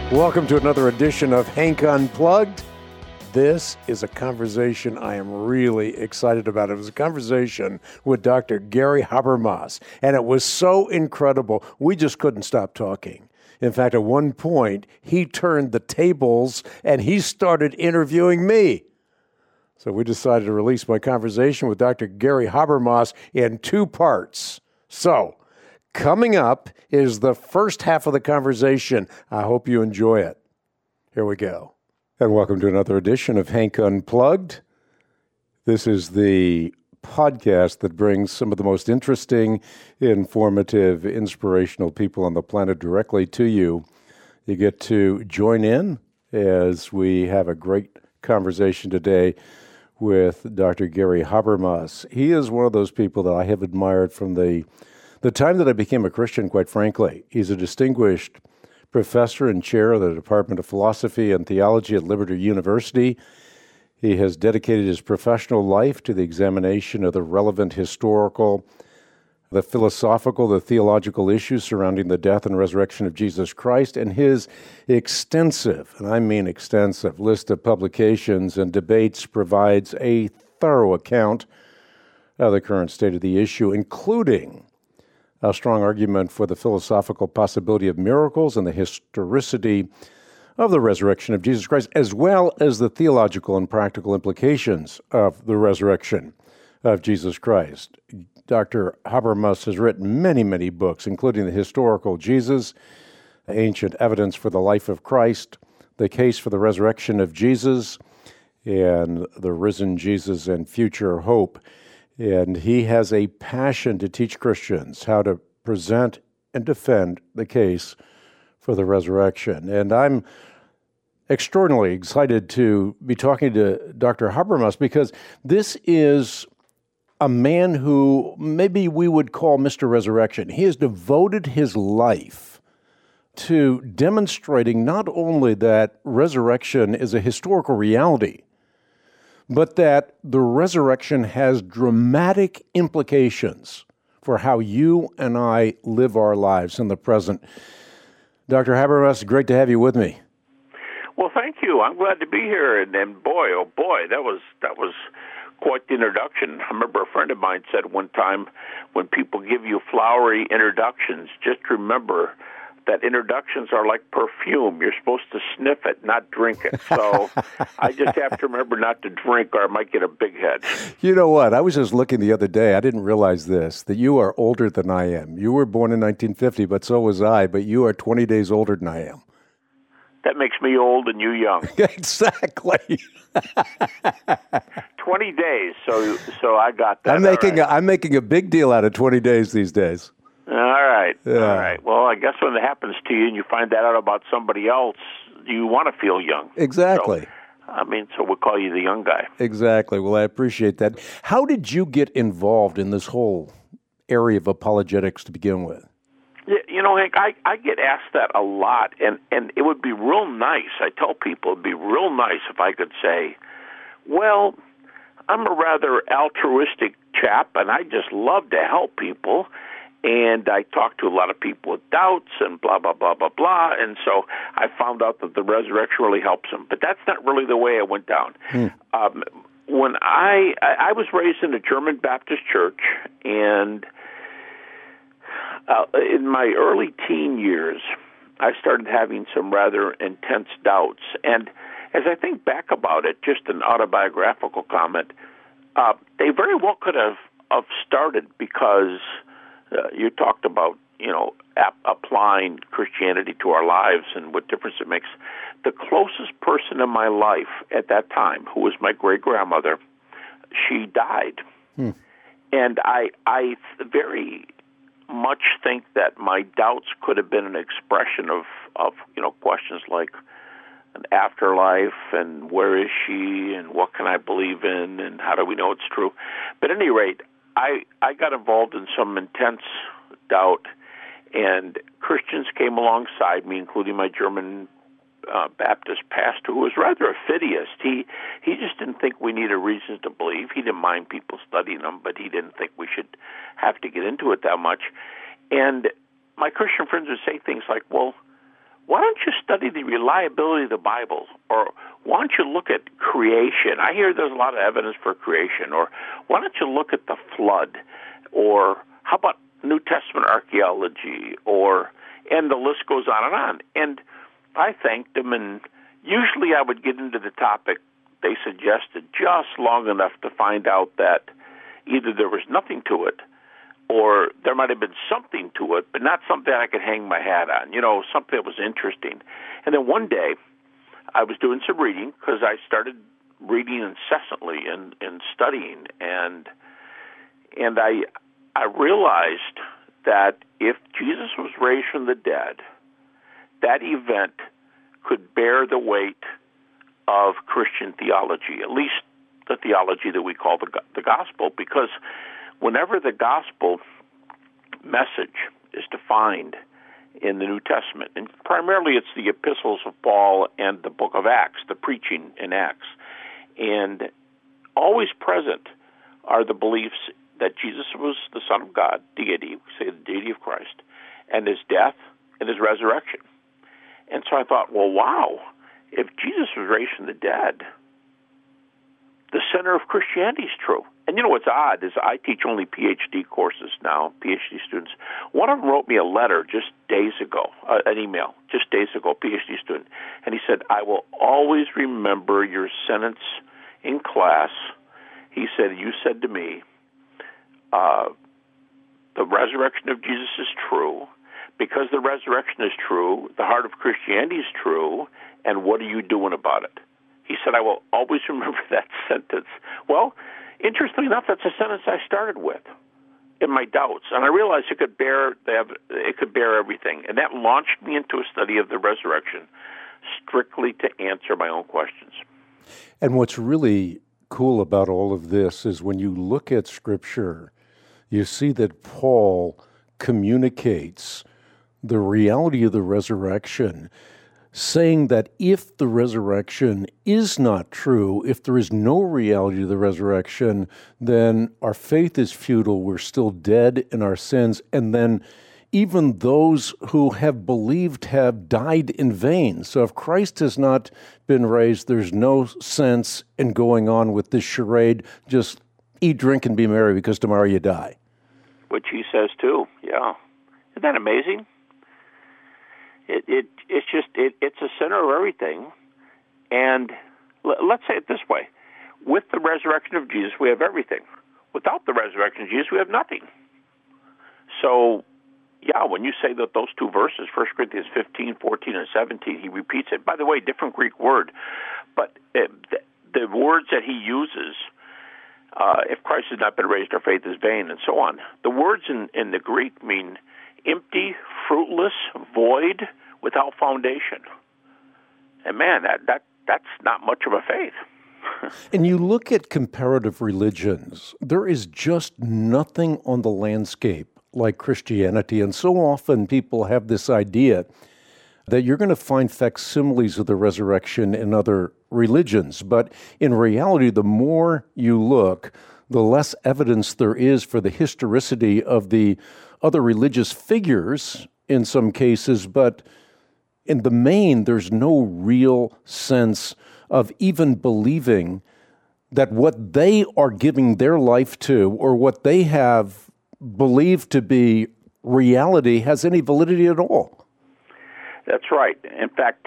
Welcome to another edition of Hank Unplugged. This is a conversation I am really excited about. It was a conversation with Dr. Gary Habermas, and it was so incredible, we just couldn't stop talking. In fact, at one point, he turned the tables and he started interviewing me. So we decided to release my conversation with Dr. Gary Habermas in two parts. So, coming up is the first half of the conversation. I hope you enjoy it. Here we go. And welcome to another edition of Hank Unplugged. This is the podcast that brings some of the most interesting, informative, inspirational people on the planet directly to you. You get to join in as we have a great conversation today with Dr. Gary Habermas. He is one of those people that I have admired from the time that I became a Christian, quite frankly. He's a distinguished professor and chair of the Department of Philosophy and Theology at Liberty University. He has dedicated his professional life to the examination of the relevant historical, the philosophical, the theological issues surrounding the death and resurrection of Jesus Christ, and his extensive, and I mean extensive, list of publications and debates provides a thorough account of the current state of the issue, including a strong argument for the philosophical possibility of miracles and the historicity of the resurrection of Jesus Christ, as well as the theological and practical implications of the resurrection of Jesus Christ. Dr. Habermas has written many, many books, including The Historical Jesus, Ancient Evidence for the Life of Christ, The Case for the Resurrection of Jesus, and The Risen Jesus and Future Hope. And he has a passion to teach Christians how to present and defend the case for the resurrection. And I'm extraordinarily excited to be talking to Dr. Habermas because this is a man who maybe we would call Mr. Resurrection. He has devoted his life to demonstrating not only that resurrection is a historical reality, but that the resurrection has dramatic implications for how you and I live our lives in the present. Dr. Habermas, great to have you with me. Well, thank you. I'm glad to be here. And boy, oh boy, that was quite the introduction. I remember a friend of mine said one time, when people give you flowery introductions, just remember that introductions are like perfume. You're supposed to sniff it, not drink it. So I just have to remember not to drink or I might get a big head. You know what? I was just looking the other day. I didn't realize this, that you are older than I am. You were born in 1950, but so was I. But you are 20 days older than I am. That makes me old and you young. Exactly. 20 days, so I got that. I'm making a big deal out of 20 days these days. All right. Yeah. All right. Well, I guess when it happens to you and you find that out about somebody else, you want to feel young. Exactly. So we'll call you the young guy. Exactly. Well, I appreciate that. How did you get involved in this whole area of apologetics to begin with? Yeah, Hank, I get asked that a lot, and it would be real nice. I tell people it would be real nice if I could say, well, I'm a rather altruistic chap, and I just love to help people. And I talked to a lot of people with doubts and blah, blah, blah, blah, blah. And so I found out that the resurrection really helps them. But that's not really the way I went down. When I was raised in a German Baptist church, and in my early teen years, I started having some rather intense doubts. And as I think back about it, just an autobiographical comment, they very well could have started because you talked about, applying Christianity to our lives and what difference it makes. The closest person in my life at that time, who was my great-grandmother, she died. And I very much think that my doubts could have been an expression of questions like an afterlife and where is she and what can I believe in and how do we know it's true. But at any rate, I got involved in some intense doubt, and Christians came alongside me, including my German Baptist pastor, who was rather a fideist. He just didn't think we needed reasons to believe. He didn't mind people studying them, but he didn't think we should have to get into it that much. And my Christian friends would say things like, well, why don't you study the reliability of the Bible? Or why don't you look at creation? I hear there's a lot of evidence for creation. Or why don't you look at the flood? Or how about New Testament archaeology? And the list goes on and on. And I thanked them, and usually I would get into the topic they suggested just long enough to find out that either there was nothing to it, or there might have been something to it, but not something I could hang my hat on, something that was interesting. And then one day, I was doing some reading, because I started reading incessantly and studying, and I realized that if Jesus was raised from the dead, that event could bear the weight of Christian theology, at least the theology that we call the gospel, because whenever the gospel message is defined in the New Testament, and primarily it's the epistles of Paul and the book of Acts, the preaching in Acts, and always present are the beliefs that Jesus was the Son of God, deity, we say the deity of Christ, and his death and his resurrection. And so I thought, well, wow, if Jesus was raised from the dead, the center of Christianity is true. And what's odd is I teach only PhD courses now, PhD students. One of them wrote me a letter just days ago, an email, just days ago, PhD student. And he said, I will always remember your sentence in class. He said, you said to me, the resurrection of Jesus is true. Because the resurrection is true, the heart of Christianity is true, and what are you doing about it? He said, I will always remember that sentence. Well, interestingly enough, that's a sentence I started with in my doubts, and I realized it could bear everything, and that launched me into a study of the resurrection, strictly to answer my own questions. And what's really cool about all of this is when you look at Scripture, you see that Paul communicates the reality of the resurrection, saying that if the resurrection is not true, if there is no reality of the resurrection, then our faith is futile, we're still dead in our sins, and then even those who have believed have died in vain. So if Christ has not been raised, there's no sense in going on with this charade, just eat, drink, and be merry, because tomorrow you die. Which he says too, yeah. Isn't that amazing? It's the center of everything. And let's say it this way. With the resurrection of Jesus, we have everything. Without the resurrection of Jesus, we have nothing. So, yeah, when you say that those two verses, 1 Corinthians 15, 14, and 17, he repeats it. By the way, different Greek word. But the words that he uses, if Christ has not been raised, our faith is vain, and so on. The words in the Greek mean empty, fruitless, void, without foundation. And man, that's not much of a faith. And you look at comparative religions, there is just nothing on the landscape like Christianity. And so often people have this idea that you're going to find facsimiles of the resurrection in other religions. But in reality, the more you look, the less evidence there is for the historicity of the other religious figures in some cases, but in the main, there's no real sense of even believing that what they are giving their life to or what they have believed to be reality has any validity at all. That's right. In fact,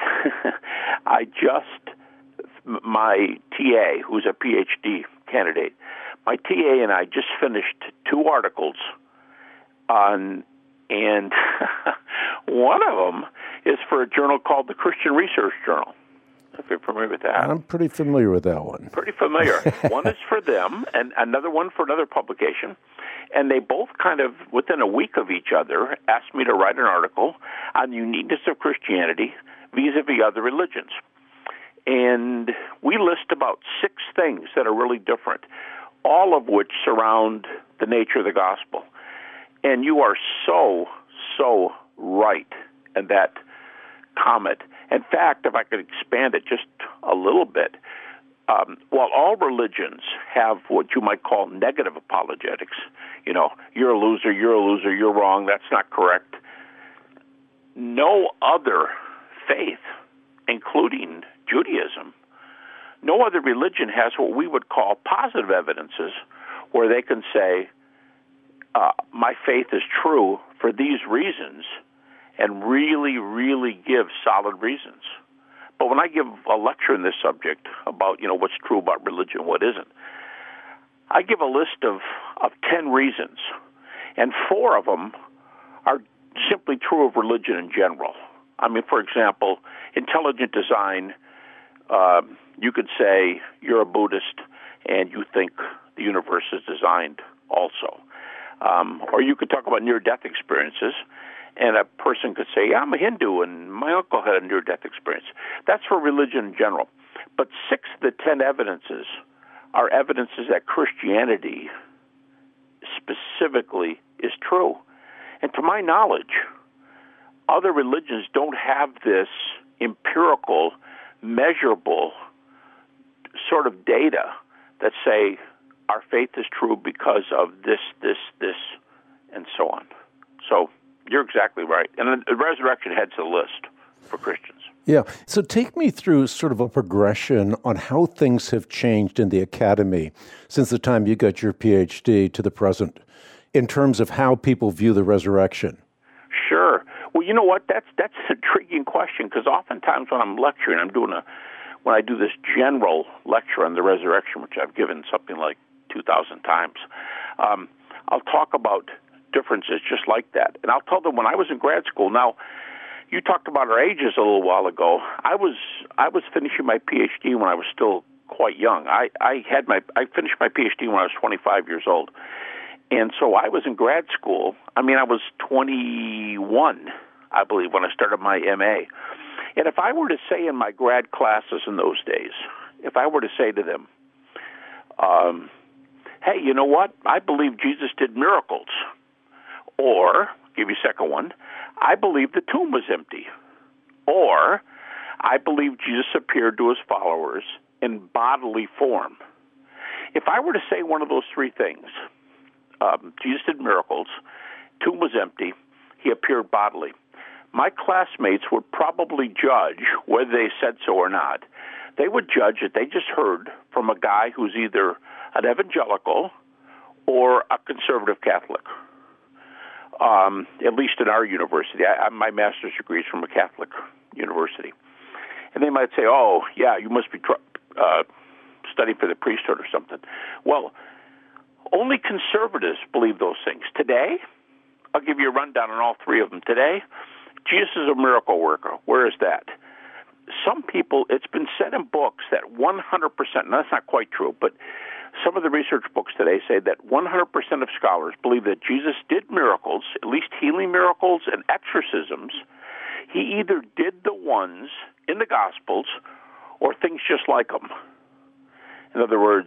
my TA, who's a PhD candidate, my TA and I just finished 2 articles on, and one of them is for a journal called the Christian Research Journal, if you're familiar with that. I'm pretty familiar with that one. Pretty familiar. One is for them, and another one for another publication. And they both kind of, within a week of each other, asked me to write an article on the uniqueness of Christianity vis-a-vis other religions. And we list about 6 things that are really different, all of which surround the nature of the gospel. And you are so right in that comment. In fact, if I could expand it just a little bit, while all religions have what you might call negative apologetics, you're a loser, you're wrong, that's not correct, no other faith, including Judaism, no other religion has what we would call positive evidences, where they can say, my faith is true for these reasons, and really, really give solid reasons. But when I give a lecture in this subject about, what's true about religion, what isn't, I give a list of 10 reasons, and 4 of them are simply true of religion in general. I mean, for example, intelligent design, you could say you're a Buddhist and you think the universe is designed also. Or you could talk about near-death experiences, and a person could say, I'm a Hindu and my uncle had a near-death experience. That's for religion in general. But 6 of the 10 evidences are evidences that Christianity specifically is true. And to my knowledge, other religions don't have this empirical, measurable sort of data that say our faith is true because of this, and so on. So you're exactly right. And the resurrection heads the list for Christians. Yeah. So take me through sort of a progression on how things have changed in the academy since the time you got your PhD to the present, in terms of how people view the resurrection. Sure. Well, you know what? That's an intriguing question, because oftentimes when I'm lecturing, when I do this general lecture on the resurrection, which I've given something like 2,000 times, I'll talk about differences just like that. And I'll tell them when I was in grad school. Now, you talked about our ages a little while ago. I was finishing my PhD when I was still quite young. I finished my PhD when I was 25 years old. And so I was in grad school. I was 21, I believe, when I started my MA. And if I were to say in my grad classes in those days, if I were to say to them, hey, you know what? I believe Jesus did miracles. Or, give you a second one, I believe the tomb was empty. Or, I believe Jesus appeared to his followers in bodily form. If I were to say one of those 3 things, Jesus did miracles, tomb was empty, he appeared bodily, my classmates would probably judge whether they said so or not. They would judge that they just heard from a guy who's either an evangelical or a conservative Catholic. At least in our university. My master's degree is from a Catholic university. And they might say, oh, yeah, you must be studying for the priesthood or something. Well, only conservatives believe those things. Today, I'll give you a rundown on all 3 of them. Today, Jesus is a miracle worker. Where is that? Some people, it's been said in books that 100%, and that's not quite true, but some of the research books today say that 100% of scholars believe that Jesus did miracles, at least healing miracles and exorcisms. He either did the ones in the Gospels or things just like them. In other words,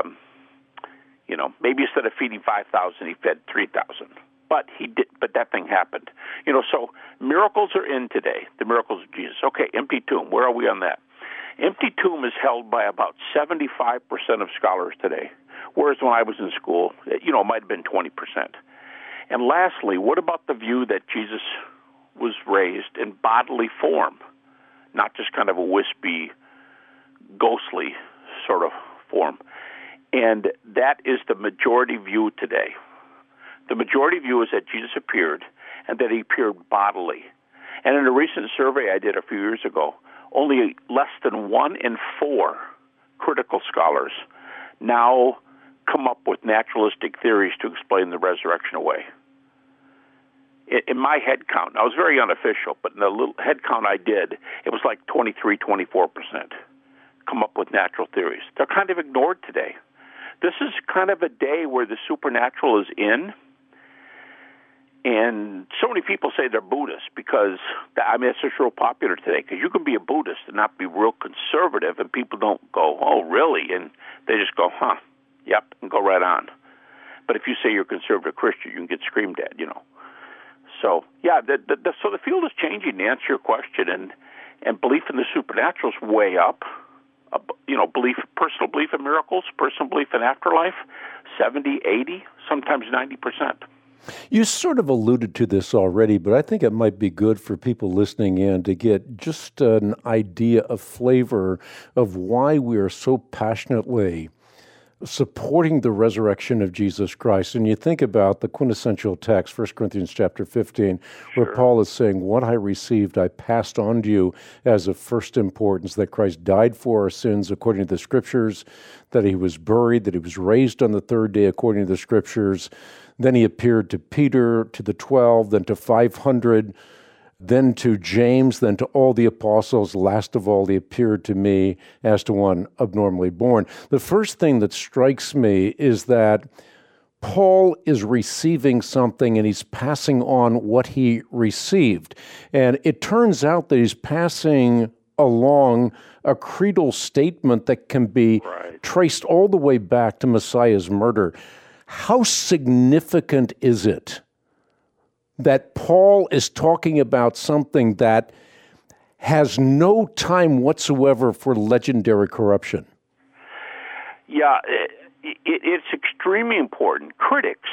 maybe instead of feeding 5,000, he fed 3,000. But that thing happened. So miracles are in today, the miracles of Jesus. Okay, empty tomb, where are we on that? Empty tomb is held by about 75% of scholars today, whereas when I was in school, it might have been 20%. And lastly, what about the view that Jesus was raised in bodily form, not just kind of a wispy, ghostly sort of form? And that is the majority view today. The majority view is that Jesus appeared and that he appeared bodily. And in a recent survey I did a few years ago, only less than 1 in 4 critical scholars now come up with naturalistic theories to explain the resurrection away. In my head count, I was very unofficial, but in the little head count I did, it was like 23, 24% come up with natural theories. They're kind of ignored today. This is kind of a day where the supernatural is in. And so many people say they're Buddhists because, it's just real popular today, because you can be a Buddhist and not be real conservative, and people don't go, oh, really? And they just go, yep, and go right on. But if you say you're a conservative Christian, you can get screamed at, So, yeah, so the field is changing, to answer your question, and belief in the supernatural is way up. Personal belief in miracles, personal belief in afterlife, 70, 80, sometimes 90%. You sort of alluded to this already, but I think it might be good for people listening in to get just an idea, a flavor of why we are so passionately supporting the resurrection of Jesus Christ. And you think about the quintessential text, 1 Corinthians chapter 15, where Paul is saying, what I received, I passed on to you as of first importance, that Christ died for our sins according to the Scriptures, that he was buried, that he was raised on the third day according to the Scriptures. Then he appeared to Peter, to the 12, then to 500, then to James, then to all the apostles. Last of all, he appeared to me as to one abnormally born. The first thing that strikes me is that Paul is receiving something and he's passing on what he received. And it turns out that he's passing along a creedal statement that can be traced all the way back to Messiah's murder. How significant is it that Paul is talking about something that has no time whatsoever for legendary corruption? Yeah, it's extremely important. Critics,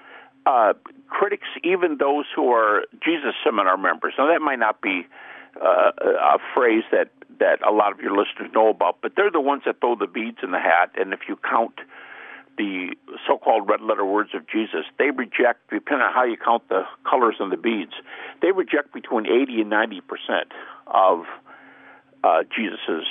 even those who are Jesus Seminar members, now that might not be a phrase that a lot of your listeners know about, but they're the ones that throw the beads in the hat, and if you count the so-called red-letter words of Jesus, they reject, depending on how you count the colors on the beads, they reject between 80 and 90% of Jesus's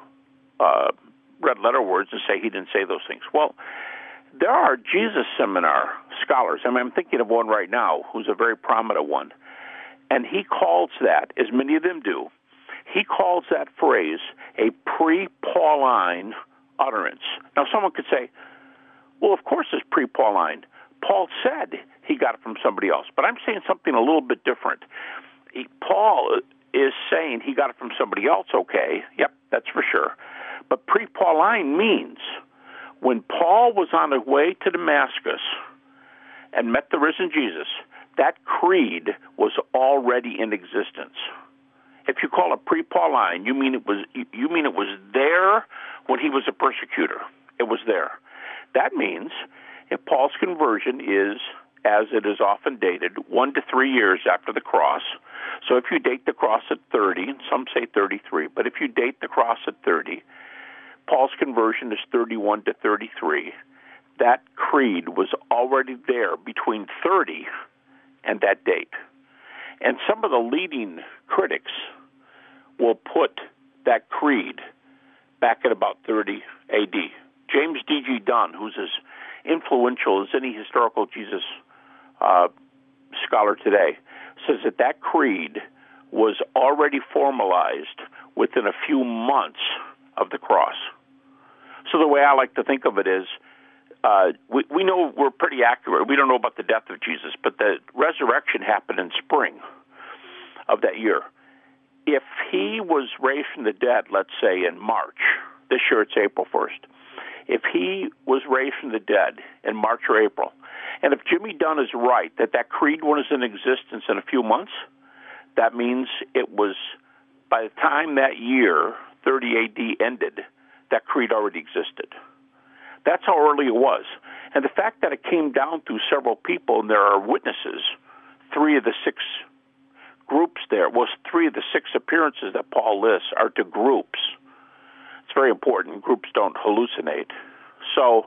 red-letter words and say he didn't say those things. Well, there are Jesus Seminar scholars. I mean, I'm thinking of one right now who's a very prominent one, and he calls that, as many of them do, he calls that phrase a pre-Pauline utterance. Now, someone could say, well, of course it's pre-Pauline. Paul said he got it from somebody else. But I'm saying something a little bit different. Paul is saying he got it from somebody else, okay. Yep, that's for sure. But pre-Pauline means when Paul was on his way to Damascus and met the risen Jesus, that creed was already in existence. If you call it pre-Pauline, you mean it was there when he was a persecutor. It was there. That means if Paul's conversion is, as it is often dated, 1 to 3 years after the cross, so if you date the cross at 30, and some say 33, but if you date the cross at 30, Paul's conversion is 31 to 33. That creed was already there between 30 and that date. And some of the leading critics will put that creed back at about 30 A.D. James D.G. Dunn, who's as influential as any historical Jesus scholar today, says that creed was already formalized within a few months of the cross. So the way I like to think of it is, we know we're pretty accurate. We don't know about the death of Jesus, but the resurrection happened in spring of that year. If he was raised from the dead, let's say in March, this year it's April 1st, if he was raised from the dead in March or April, and if Jimmy Dunn is right that creed was in existence in a few months, that means it was, by the time that year, 30 A.D. ended, that creed already existed. That's how early it was. And the fact that it came down through several people, and there are witnesses, 3 of the 6 groups there, well, 3 of the 6 appearances that Paul lists are to groups. It's very important. Groups don't hallucinate. So,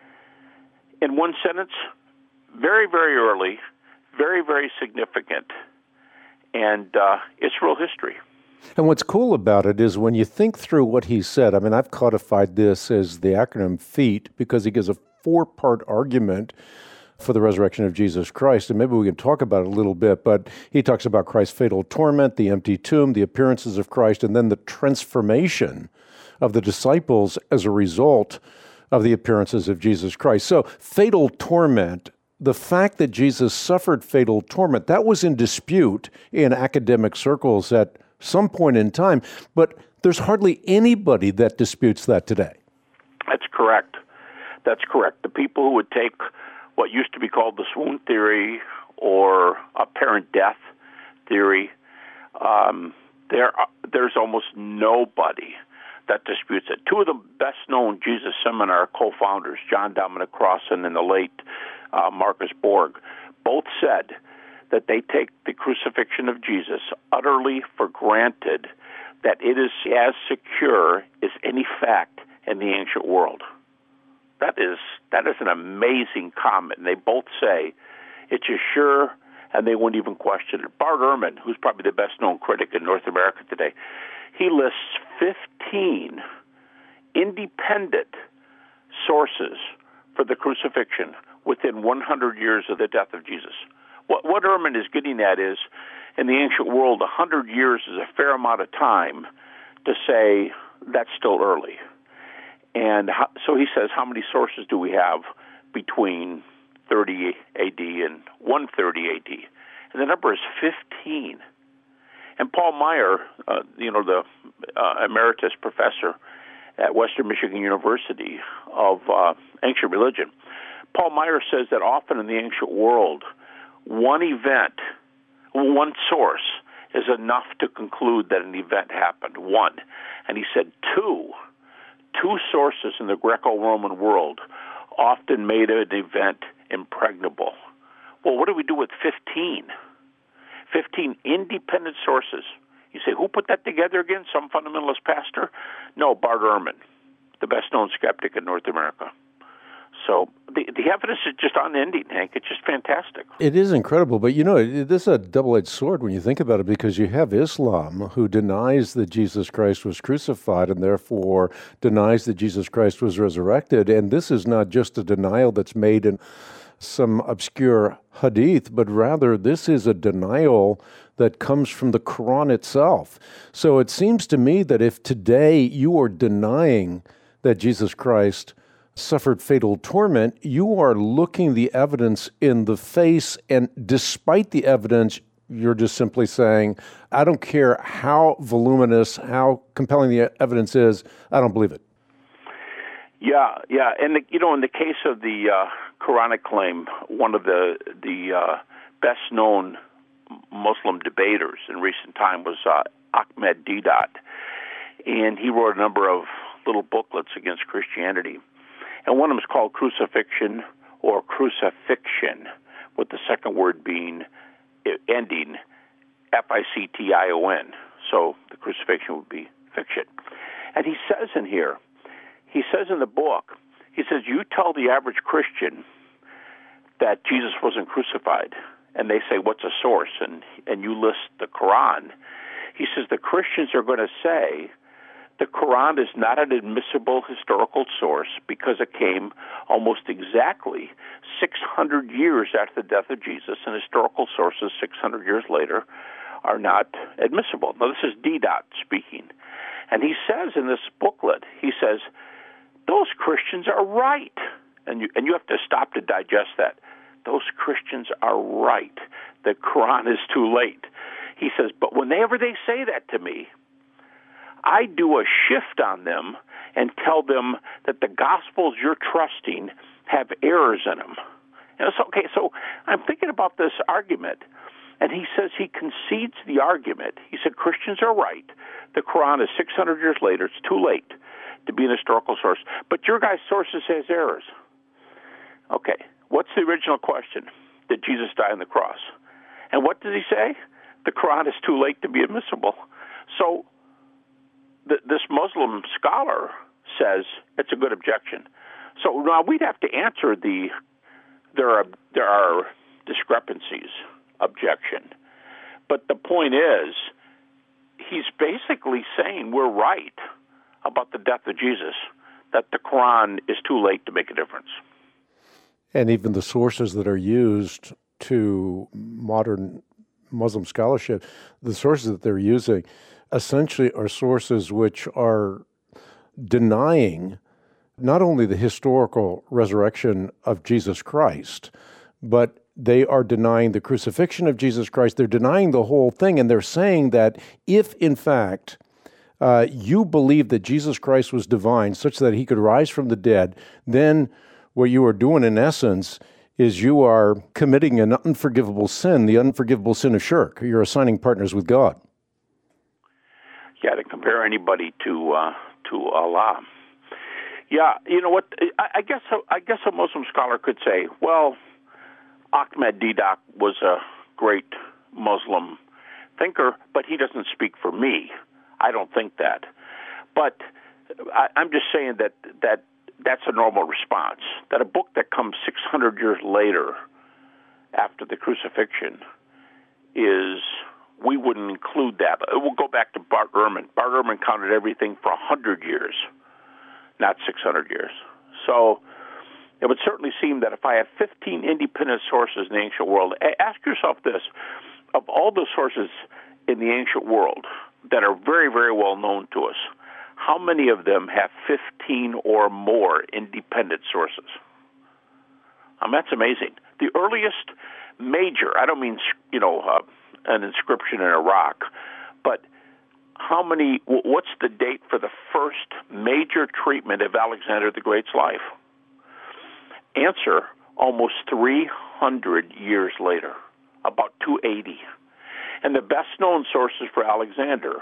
in one sentence, very, very early, very, very significant, and it's real history. And what's cool about it is when you think through what he said, I mean, I've codified this as the acronym FEAT because he gives a 4-part argument for the resurrection of Jesus Christ, and maybe we can talk about it a little bit, but he talks about Christ's fatal torment, the empty tomb, the appearances of Christ, and then the transformation of the disciples as a result of the appearances of Jesus Christ. So, fatal torment, the fact that Jesus suffered fatal torment, that was in dispute in academic circles at some point in time, but there's hardly anybody that disputes that today. That's correct. That's correct. The people who would take what used to be called the swoon theory or apparent death theory, there's almost nobody that disputes it. 2 of the best-known Jesus Seminar co-founders, John Dominic Crossan and the late Marcus Borg, both said that they take the crucifixion of Jesus utterly for granted, that it is as secure as any fact in the ancient world. That is an amazing comment, and they both say it's as sure, and they wouldn't even question it. Bart Ehrman, who's probably the best-known critic in North America today, he lists 15 independent sources for the crucifixion within 100 years of the death of Jesus. What Ehrman is getting at is, in the ancient world, 100 years is a fair amount of time to say that's still early. And so he says, how many sources do we have between 30 AD and 130 AD? And the number is 15. And Paul Meyer, the emeritus professor at Western Michigan University of ancient religion, Paul Meyer says that often in the ancient world, one source is enough to conclude that an event happened. One. And he said two sources in the Greco-Roman world often made an event impregnable. Well, what do we do with 15? 15 independent sources. You say, who put that together again? Some fundamentalist pastor? No, Bart Ehrman, the best-known skeptic in North America. So the evidence is just unending, Hank. It's just fantastic. It is incredible, but this is a double-edged sword when you think about it, because you have Islam, who denies that Jesus Christ was crucified and therefore denies that Jesus Christ was resurrected. And this is not just a denial that's made in some obscure hadith, but rather this is a denial that comes from the Quran itself. So it seems to me that if today you are denying that Jesus Christ suffered fatal torment, you are looking the evidence in the face, and despite the evidence, you're just simply saying, I don't care how voluminous, how compelling the evidence is, I don't believe it. Yeah, and in the case of the Quranic claim, one of the best-known Muslim debaters in recent time was Ahmed Deedat, and he wrote a number of little booklets against Christianity. And one of them is called Crucifixion or Crucifixion, with the second word ending Fiction. So the crucifixion would be fiction. And he says in the book, he says, you tell the average Christian that Jesus wasn't crucified, and they say, what's a source? And you list the Quran. He says the Christians are going to say, the Quran is not an admissible historical source because it came almost exactly 600 years after the death of Jesus, and historical sources 600 years later are not admissible. Now, this is Deedat speaking. And he says in this booklet, he says, those Christians are right. And you have to stop to digest that. Those Christians are right. The Quran is too late. He says, but whenever they say that to me, I do a shift on them and tell them that the Gospels you're trusting have errors in them. And it's okay, so I'm thinking about this argument, and he says he concedes the argument. He said Christians are right. The Quran is 600 years later. It's too late to be an historical source. But your guy's sources has errors. Okay, what's the original question? Did Jesus die on the cross? And what does he say? The Quran is too late to be admissible. So this Muslim scholar says it's a good objection. So now we'd have to answer there are discrepancies objection. But the point is, he's basically saying we're right about the death of Jesus, that the Quran is too late to make a difference. And even the sources that are used to modern Muslim scholarship, the sources that they're using essentially are sources which are denying not only the historical resurrection of Jesus Christ, but they are denying the crucifixion of Jesus Christ. They're denying the whole thing, and they're saying that if, in fact, you believe that Jesus Christ was divine, such that he could rise from the dead, then what you are doing, in essence, is you are committing an unforgivable sin, the unforgivable sin of shirk. You're assigning partners with God. Yeah, to compare anybody to Allah. Yeah, you know what? I guess a Muslim scholar could say, well, Ahmed Deedak was a great Muslim thinker, but he doesn't speak for me. I don't think that. But I'm just saying that's a normal response, that a book that comes 600 years later after the crucifixion we wouldn't include that. We'll go back to Bart Ehrman. Bart Ehrman counted everything for 100 years, not 600 years. So it would certainly seem that if I have 15 independent sources in the ancient world, ask yourself this: of all the sources in the ancient world that are very, very well known to us, how many of them have 15 or more independent sources? That's amazing. The earliest major, I don't mean, an inscription in a rock, but what's the date for the first major treatment of Alexander the Great's life? Answer, almost 300 years later, about 280. And the best-known sources for Alexander,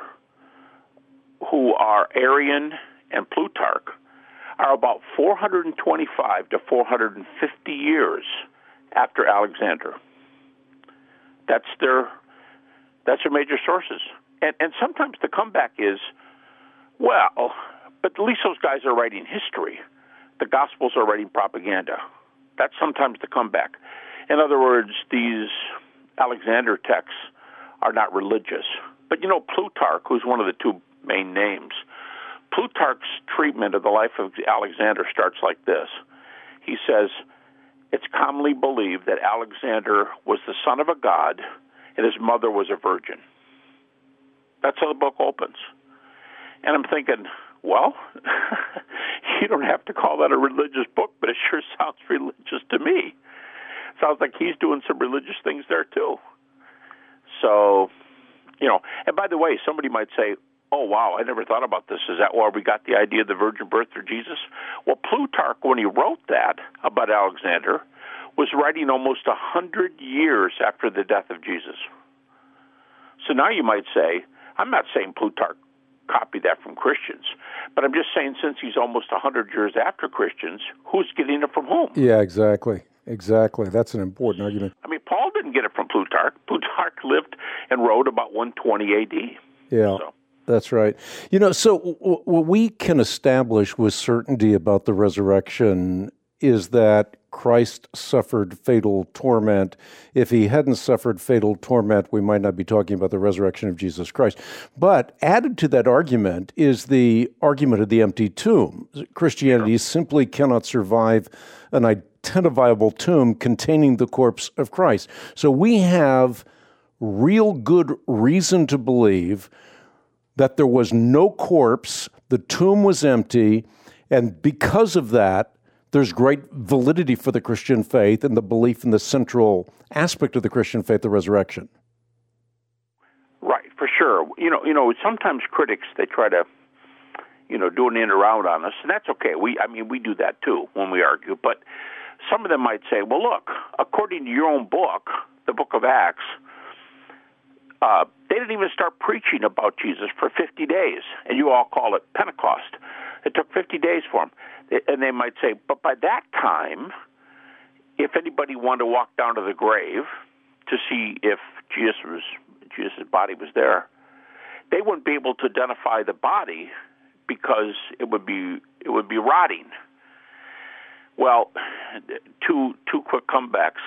who are Arrian and Plutarch, are about 425 to 450 years after Alexander. That's their major sources. And sometimes the comeback is, well, but at least those guys are writing history. The Gospels are writing propaganda. That's sometimes the comeback. In other words, these Alexander texts are not religious. But Plutarch, who's one of the two main names, Plutarch's treatment of the life of Alexander starts like this. He says, it's commonly believed that Alexander was the son of a god and his mother was a virgin. That's how the book opens. And I'm thinking, well, you don't have to call that a religious book, but it sure sounds religious to me. Sounds like he's doing some religious things there too. So, and by the way, somebody might say, oh, wow, I never thought about this. Is that where we got the idea of the virgin birth through Jesus? Well, Plutarch, when he wrote that about Alexander, was writing almost 100 years after the death of Jesus. So now you might say, I'm not saying Plutarch copied that from Christians, but I'm just saying since he's almost 100 years after Christians, who's getting it from whom? Yeah, exactly. Exactly. That's an important argument. I mean, Paul didn't get it from Plutarch. Plutarch lived and wrote about 120 A.D. Yeah. So. That's right. So what we can establish with certainty about the resurrection is that Christ suffered fatal torment. If he hadn't suffered fatal torment, we might not be talking about the resurrection of Jesus Christ. But added to that argument is the argument of the empty tomb. Christianity simply cannot survive an identifiable tomb containing the corpse of Christ. So we have real good reason to believe that there was no corpse, the tomb was empty, and because of that, there's great validity for the Christian faith and the belief in the central aspect of the Christian faith, the resurrection. Right, for sure. Sometimes critics, they try to, do an in or out on us, and that's okay. We do that too when we argue, but some of them might say, well, look, according to your own book, the book of Acts, they didn't even start preaching about Jesus for 50 days, and you all call it Pentecost. It took 50 days for them. And they might say, but by that time, if anybody wanted to walk down to the grave to see if Jesus' body was there, they wouldn't be able to identify the body because it would be rotting. Well, two quick comebacks.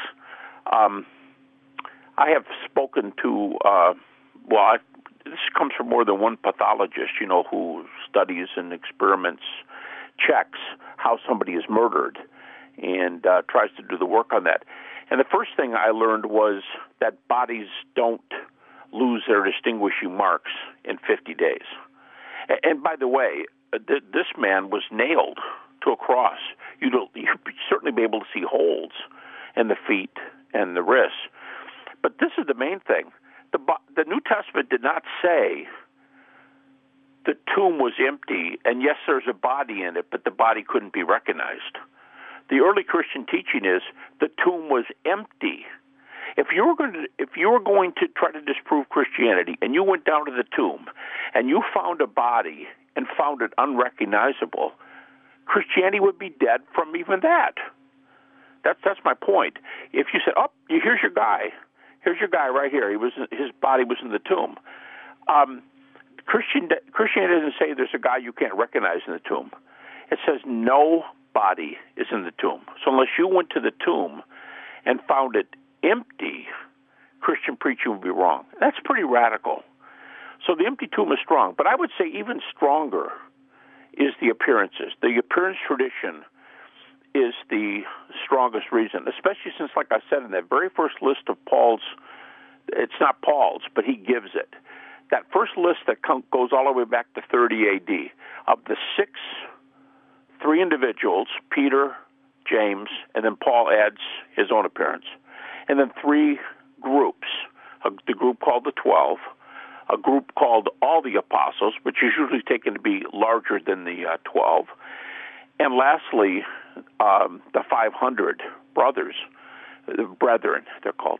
I have spoken to, this comes from more than one pathologist, who studies and experiments, checks how somebody is murdered, and tries to do the work on that. And the first thing I learned was that bodies don't lose their distinguishing marks in 50 days. And by the way, this man was nailed to a cross. You'd certainly be able to see holes in the feet and the wrists. But this is the main thing. The New Testament did not say the tomb was empty, and yes, there's a body in it, but the body couldn't be recognized. The early Christian teaching is the tomb was empty. If you were going to try to disprove Christianity, and you went down to the tomb, and you found a body and found it unrecognizable, Christianity would be dead from even that. That's my point. If you said, "Oh, here's your guy right here. His body was in the tomb." Christianity doesn't say there's a guy you can't recognize in the tomb. It says no body is in the tomb. So unless you went to the tomb and found it empty, Christian preaching would be wrong. That's pretty radical. So the empty tomb is strong. But I would say even stronger is the appearances. The appearance tradition is the strongest reason, especially since, like I said, in that very first list of Paul's, it's not Paul's, but he gives it. That first list that goes all the way back to 30 A.D., of the three individuals, Peter, James, and then Paul adds his own appearance, and then three groups, the group called the 12, a group called all the apostles, which is usually taken to be larger than the 12, and lastly, the 500 brothers, brethren, they're called.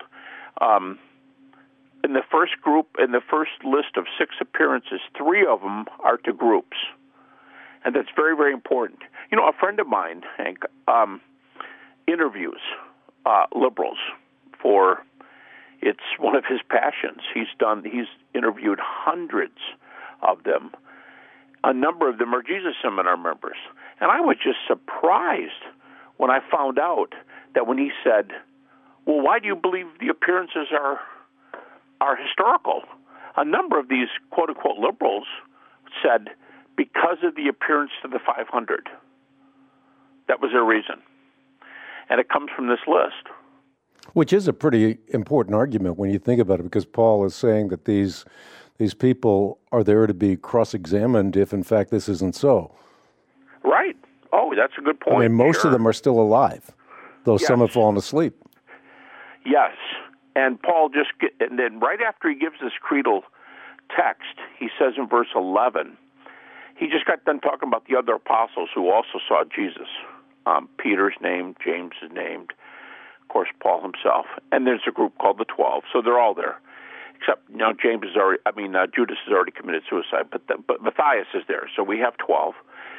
In the first group, in the first list of 6 appearances, 3 of them are to groups. And that's very, very important. You know, a friend of mine, Hank, interviews liberals for, it's one of his passions. He's interviewed hundreds of them. A number of them are Jesus Seminar members. And I was just surprised when I found out that when he said, well, why do you believe the appearances are historical? A number of these quote-unquote liberals said, because of the appearance to the 500. That was their reason. And it comes from this list. Which is a pretty important argument when you think about it, because Paul is saying that these people are there to be cross-examined if, in fact, this isn't so. Right. Oh, that's a good point. I mean, most of them are still alive, though some have fallen asleep. Yes. And Paul and then right after he gives this creedal text, he says in verse 11, he just got done talking about the other apostles who also saw Jesus. Peter's named, James is named, of course, Paul himself. And there's a group called the 12, so they're all there. Except, Judas has already committed suicide, but Matthias is there, so we have 12.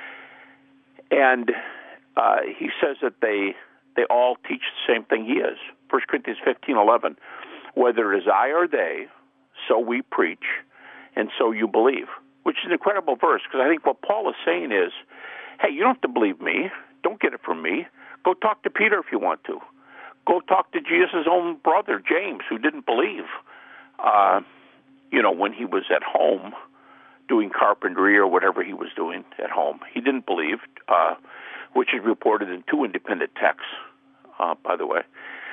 And he says that they all teach the same thing he is. 1 Corinthians 15:11, whether it is I or they, so we preach, and so you believe, which is an incredible verse, because I think what Paul is saying is, hey, you don't have to believe me. Don't get it from me. Go talk to Peter if you want to. Go talk to Jesus' own brother, James, who didn't believe, when he was at home doing carpentry or whatever he was doing at home. He didn't believe, which is reported in 2 independent texts, by the way.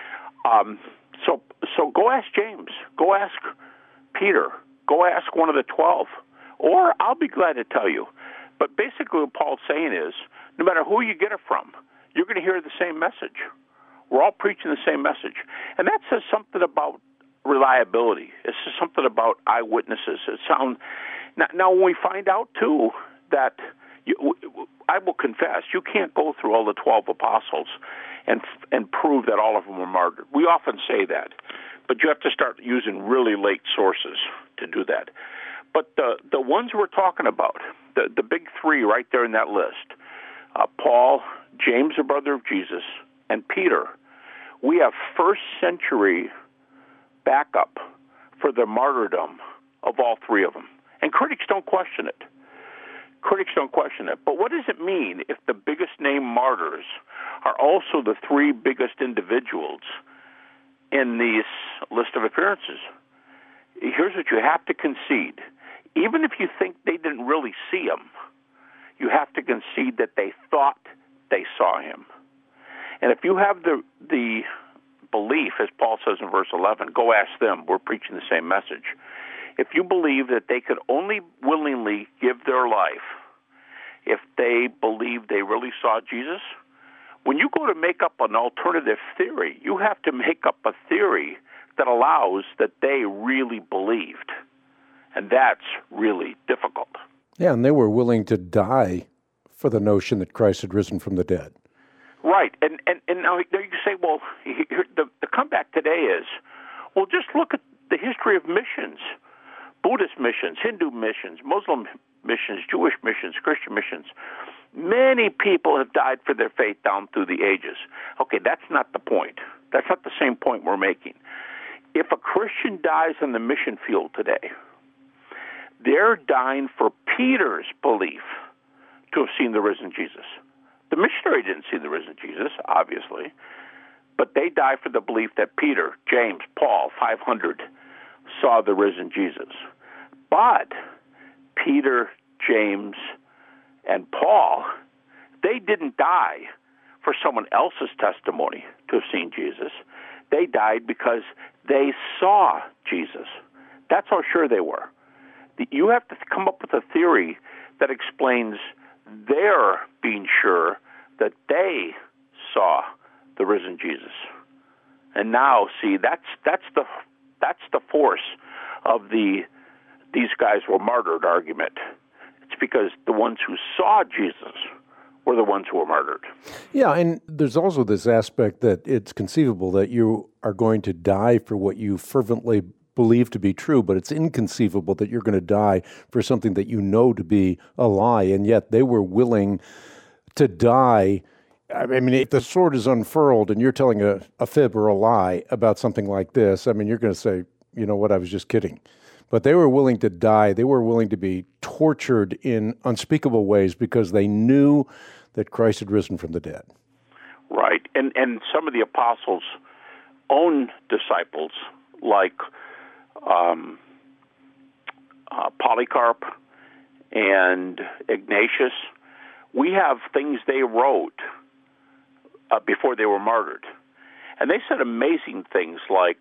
So go ask James. Go ask Peter. Go ask one of the 12. Or I'll be glad to tell you. But basically what Paul's saying is, no matter who you get it from, you're going to hear the same message. We're all preaching the same message. And that says something about reliability. It says something about eyewitnesses. Now, when we find out, too, that I will confess, you can't go through all the 12 apostles and prove that all of them were martyred. We often say that, but you have to start using really late sources to do that. But the ones we're talking about, the big 3 right there in that list, Paul, James, the brother of Jesus, and Peter, we have first century backup for the martyrdom of all 3 of them. And critics don't question it. But what does it mean if the biggest name martyrs are also the 3 biggest individuals in this list of appearances? Here's what you have to concede. Even if you think they didn't really see him, you have to concede that they thought they saw him. And if you have the belief, as Paul says in verse 11, go ask them, we're preaching the same message. If you believe that they could only willingly give their life if they believe they really saw Jesus, when you go to make up an alternative theory, you have to make up a theory that allows that they really believed. And that's really difficult. Yeah, and they were willing to die for the notion that Christ had risen from the dead. Right. And now you say, well, the comeback today is, well, just look at the history of missions. Buddhist missions, Hindu missions, Muslim missions, Jewish missions, Christian missions. Many people have died for their faith down through the ages. Okay, that's not the point. That's not the same point we're making. If a Christian dies on the mission field today, they're dying for Peter's belief to have seen the risen Jesus. The missionary didn't see the risen Jesus, obviously, but they die for the belief that Peter, James, Paul, 500, saw the risen Jesus. But Peter, James, and Paul, they didn't die for someone else's testimony to have seen Jesus. They died because they saw Jesus. That's how sure they were. You have to come up with a theory that explains their being sure that they saw the risen Jesus. And now, see, that's the force of these guys were martyred argument. It's because the ones who saw Jesus were the ones who were martyred. Yeah, and there's also this aspect that it's conceivable that you are going to die for what you fervently believe to be true, but it's inconceivable that you're going to die for something that you know to be a lie, and yet they were willing to die. I mean, if the sword is unfurled and you're telling a fib or a lie about something like this, I mean, you're going to say, you know what, I was just kidding. But they were willing to die. They were willing to be tortured in unspeakable ways because they knew that Christ had risen from the dead. Right. And some of the apostles' own disciples, like Polycarp and Ignatius, we have things they wrote before they were martyred. And they said amazing things like,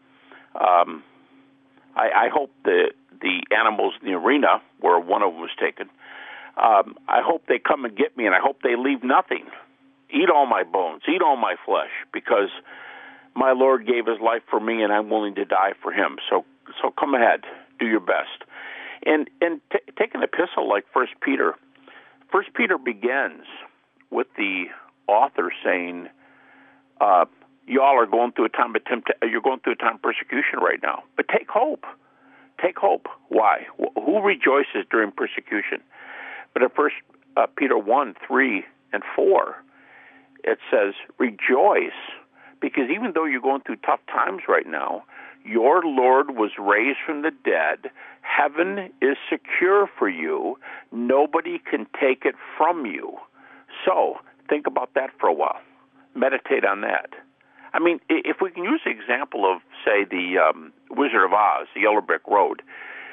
I hope the animals in the arena, where one of them was taken, I hope they come and get me, and I hope they leave nothing. Eat all my bones, eat all my flesh, because my Lord gave his life for me, and I'm willing to die for him. So come ahead, do your best. And take an epistle like 1 Peter. 1 Peter begins with the author saying, y'all are going through a time of you're going through a time of persecution right now, but take hope. Take hope. Why? Who rejoices during persecution? But in 1 Peter 1, 3, and 4, it says, rejoice, because even though you're going through tough times right now, your Lord was raised from the dead. Heaven is secure for you. Nobody can take it from you. So think about that for a while. Meditate on that. I mean, if we can use the example of, say, the Wizard of Oz, the Yellow Brick Road,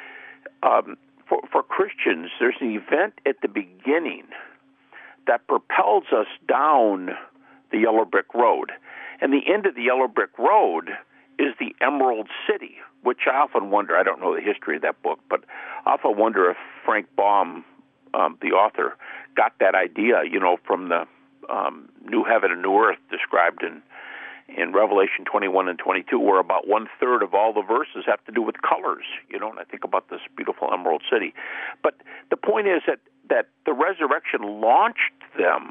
for Christians, there's an event at the beginning that propels us down the Yellow Brick Road. And the end of the Yellow Brick Road is the Emerald City, which I often wonder, I don't know the history of that book, but I often wonder if Frank Baum, the author, got that idea, from the new heaven and new earth described in Revelation 21 and 22, where about 1/3 of all the verses have to do with colors, and I think about this beautiful Emerald City. But the point is that the resurrection launched them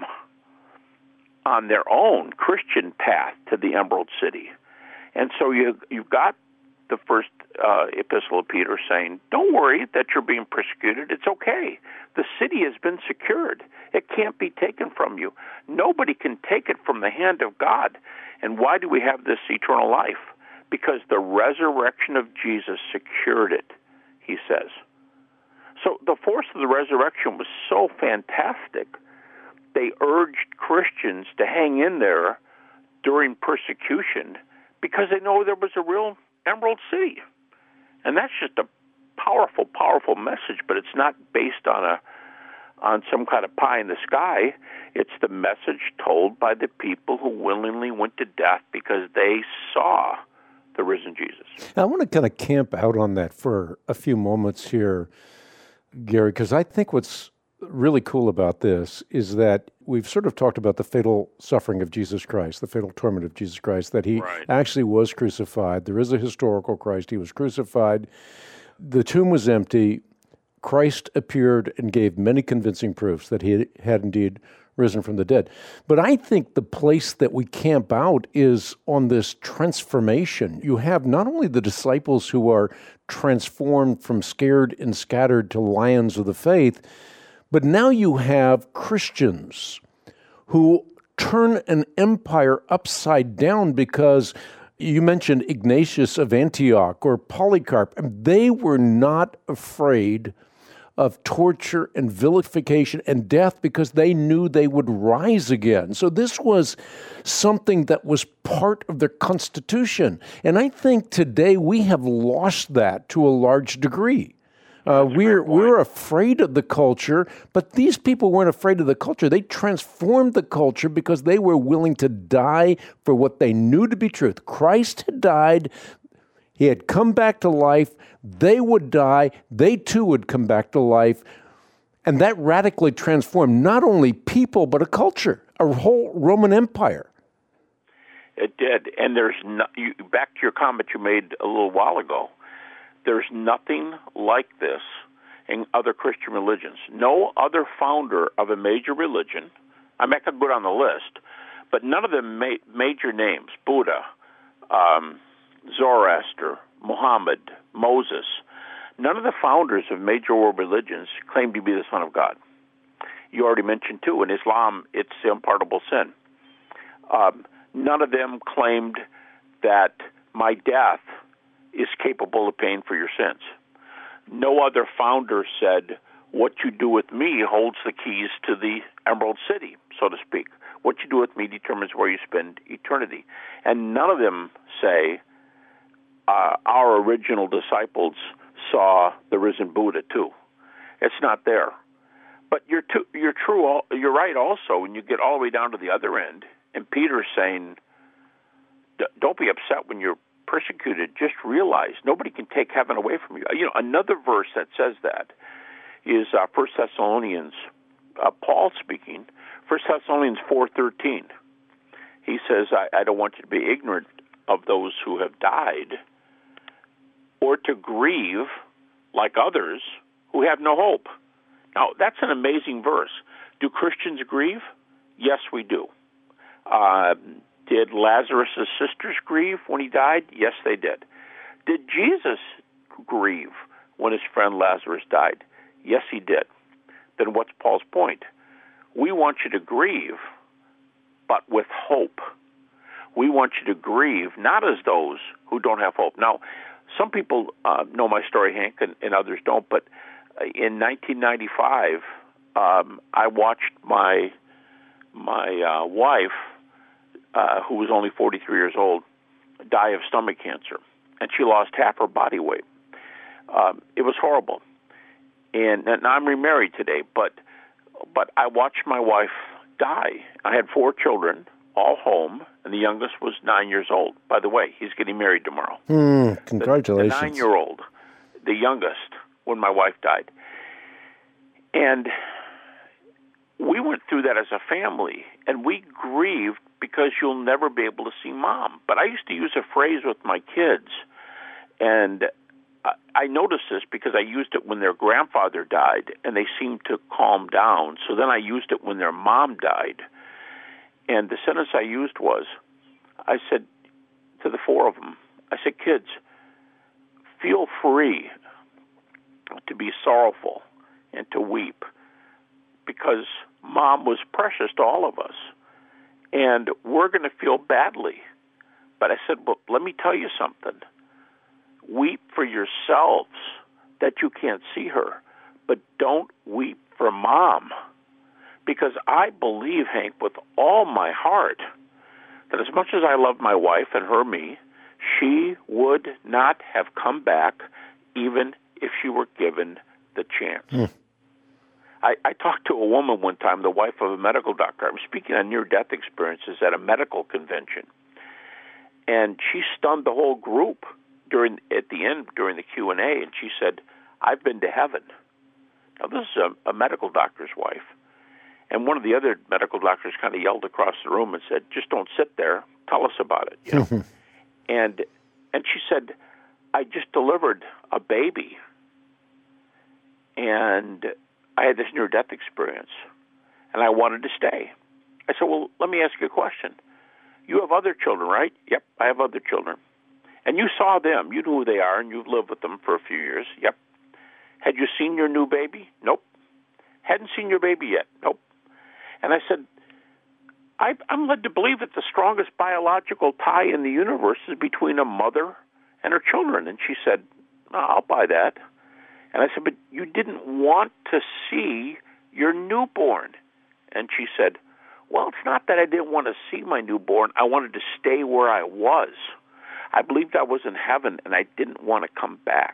on their own Christian path to the Emerald City. And so you've got the first epistle of Peter saying, don't worry that you're being persecuted. It's okay. The city has been secured. It can't be taken from you. Nobody can take it from the hand of God. And why do we have this eternal life? Because the resurrection of Jesus secured it, he says. So the force of the resurrection was so fantastic, they urged Christians to hang in there during persecution because they know there was a real Emerald City. And that's just a powerful, powerful message, but it's not based on some kind of pie in the sky. It's the message told by the people who willingly went to death because they saw the risen Jesus. Now, I want to kind of camp out on that for a few moments here, Gary, because I think what's really cool about this is that we've sort of talked about the fatal suffering of Jesus Christ, the fatal torment of Jesus Christ, that he actually was crucified. There is a historical Christ. He was crucified. The tomb was empty. Christ appeared and gave many convincing proofs that he had indeed risen from the dead. But I think the place that we camp out is on this transformation. You have not only the disciples who are transformed from scared and scattered to lions of the faith, But now you have Christians who turn an empire upside down because you mentioned Ignatius of Antioch or Polycarp. They were not afraid of torture and vilification and death because they knew they would rise again. So this was something that was part of their constitution. And I think today we have lost that to a large degree. We're afraid of the culture, but these people weren't afraid of the culture. They transformed the culture because they were willing to die for what they knew to be truth. Christ had died. He had come back to life. They would die. They too would come back to life. And that radically transformed not only people, but a culture, a whole Roman Empire. It did. And back to your comment you made a little while ago, there's nothing like this in other Christian religions. No other founder of a major religion, I'm not going to go down the list, but none of the major names, Buddha, Zoroaster, Muhammad, Moses, none of the founders of major world religions claim to be the Son of God. You already mentioned, too, in Islam, it's the unpardonable sin. None of them claimed that my death is capable of paying for your sins. No other founder said, what you do with me holds the keys to the Emerald City, so to speak. What you do with me determines where you spend eternity. And none of them say, our original disciples saw the risen Buddha too. It's not there. But you're right also when you get all the way down to the other end, and Peter's saying, don't be upset when you're persecuted. Just realize nobody can take heaven away from you. Another verse that says that is 1 Thessalonians, Paul speaking, 1 Thessalonians 4:13. He says, I don't want you to be ignorant of those who have died, or to grieve like others who have no hope. Now, that's an amazing verse. Do Christians grieve? Yes, we do. Did Lazarus' sisters grieve when he died? Yes, they did. Did Jesus grieve when his friend Lazarus died? Yes, he did. Then what's Paul's point? We want you to grieve, but with hope. We want you to grieve not as those who don't have hope. Now, some people know my story, Hank, and others don't, but in 1995, I watched my wife, who was only 43 years old, die of stomach cancer, and she lost half her body weight. It was horrible. And I'm remarried today, but I watched my wife die. I had 4 children, all home, and the youngest was 9 years old. By the way, he's getting married tomorrow. Congratulations. The 9-year-old, the youngest, when my wife died. And we went through that as a family, and we grieved because you'll never be able to see Mom. But I used to use a phrase with my kids, and I noticed this because I used it when their grandfather died, and they seemed to calm down. So then I used it when their mom died. And the sentence I used was, I said to the 4 of them, I said, kids, feel free to be sorrowful and to weep, because Mom was precious to all of us. And we're going to feel badly. But I said, well, let me tell you something. Weep for yourselves that you can't see her, but don't weep for Mom. Because I believe, Hank, with all my heart, that as much as I love my wife and her me, she would not have come back even if she were given the chance. I talked to a woman one time, the wife of a medical doctor. I was speaking on near-death experiences at a medical convention, and she stunned the whole group at the end during the Q&A, and she said, I've been to heaven. Now, this is a medical doctor's wife. And one of the other medical doctors kind of yelled across the room and said, just don't sit there. Tell us about it. You know? And she said, I just delivered a baby, and I had this near-death experience, and I wanted to stay. I said, well, let me ask you a question. You have other children, right? Yep, I have other children. And you saw them. You know who they are, and you've lived with them for a few years. Yep. Had you seen your new baby? Nope. Hadn't seen your baby yet. Nope. And I said, I'm led to believe that the strongest biological tie in the universe is between a mother and her children. And she said, I'll buy that. And I said, but you didn't want to see your newborn. And she said, well, it's not that I didn't want to see my newborn. I wanted to stay where I was. I believed I was in heaven, and I didn't want to come back.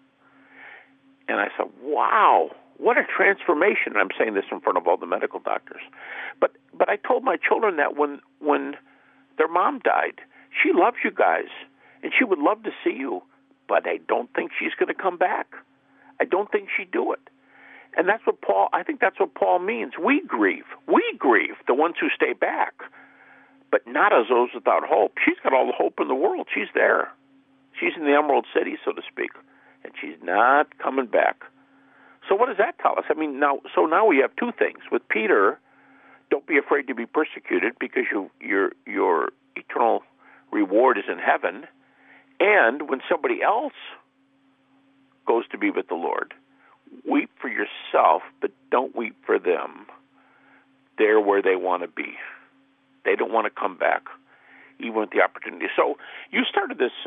And I said, wow, what a transformation. I'm saying this in front of all the medical doctors. But I told my children that when their mom died, she loves you guys, and she would love to see you, but I don't think she's going to come back. I don't think she'd do it. And I think that's what Paul means. We grieve, the ones who stay back, but not as those without hope. She's got all the hope in the world. She's there. She's in the Emerald City, so to speak, and she's not coming back. So what does that tell us? I mean, now we have two things. With Peter, don't be afraid to be persecuted because your eternal reward is in heaven. And when somebody else goes to be with the Lord, weep for yourself, but don't weep for them. They're where they want to be. They don't want to come back, even with the opportunity. So you started this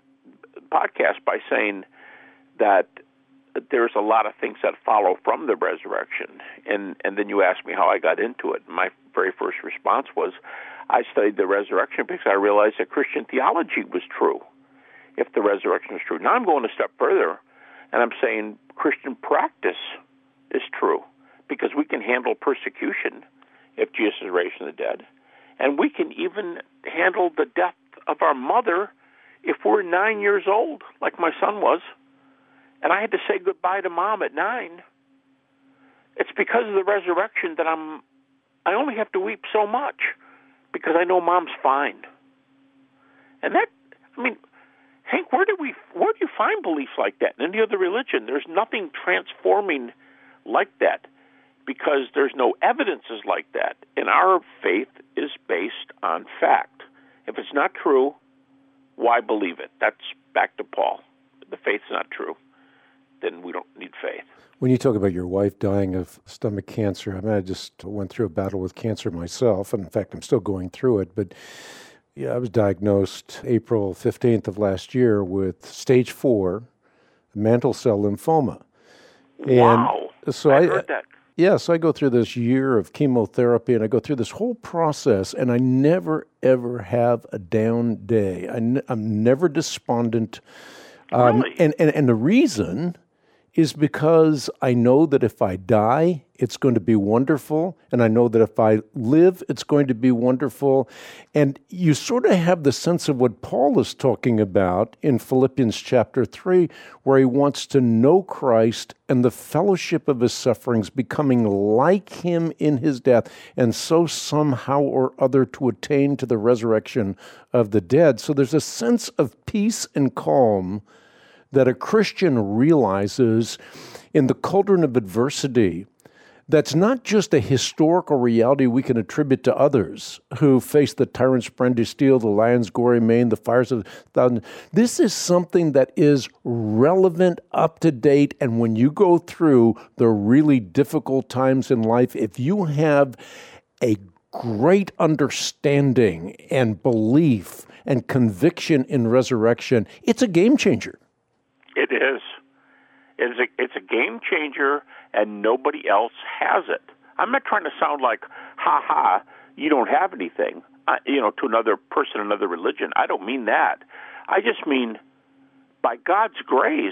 podcast by saying that there's a lot of things that follow from the resurrection. And then you asked me how I got into it. My very first response was I studied the resurrection because I realized that Christian theology was true, if the resurrection is true. Now I'm going a step further, and I'm saying Christian practice is true because we can handle persecution if Jesus is raised from the dead. And we can even handle the death of our mother if we're 9 years old, like my son was. And I had to say goodbye to Mom at 9. It's because of the resurrection that I only have to weep so much because I know Mom's fine. And that, I mean, Hank, where do you find beliefs like that in any other religion? There's nothing transforming like that because there's no evidences like that. And our faith is based on fact. If it's not true, why believe it? That's back to Paul. The faith's not true. Then we don't need faith. When you talk about your wife dying of stomach cancer, I mean, I just went through a battle with cancer myself, and in fact, I'm still going through it. But yeah, I was diagnosed April 15th of last year with stage 4 mantle cell lymphoma. Wow! And so I heard that. Yeah, so I go through this year of chemotherapy, and I go through this whole process, and I never ever have a down day. I'm never despondent. Really? And the reason is because I know that if I die, it's going to be wonderful. And I know that if I live, it's going to be wonderful. And you sort of have the sense of what Paul is talking about in Philippians chapter 3, where he wants to know Christ and the fellowship of his sufferings, becoming like him in his death, and so somehow or other to attain to the resurrection of the dead. So there's a sense of peace and calm that a Christian realizes in the cauldron of adversity that's not just a historical reality we can attribute to others who face the tyrant's brandy steel, the lion's gory mane, the fires of 1,000. This is something that is relevant, up to date, and when you go through the really difficult times in life, if you have a great understanding and belief and conviction in resurrection, it's a game changer. It is. It's a game changer, and nobody else has it. I'm not trying to sound like, ha, you don't have anything, to another person, another religion. I don't mean that. I just mean, by God's grace,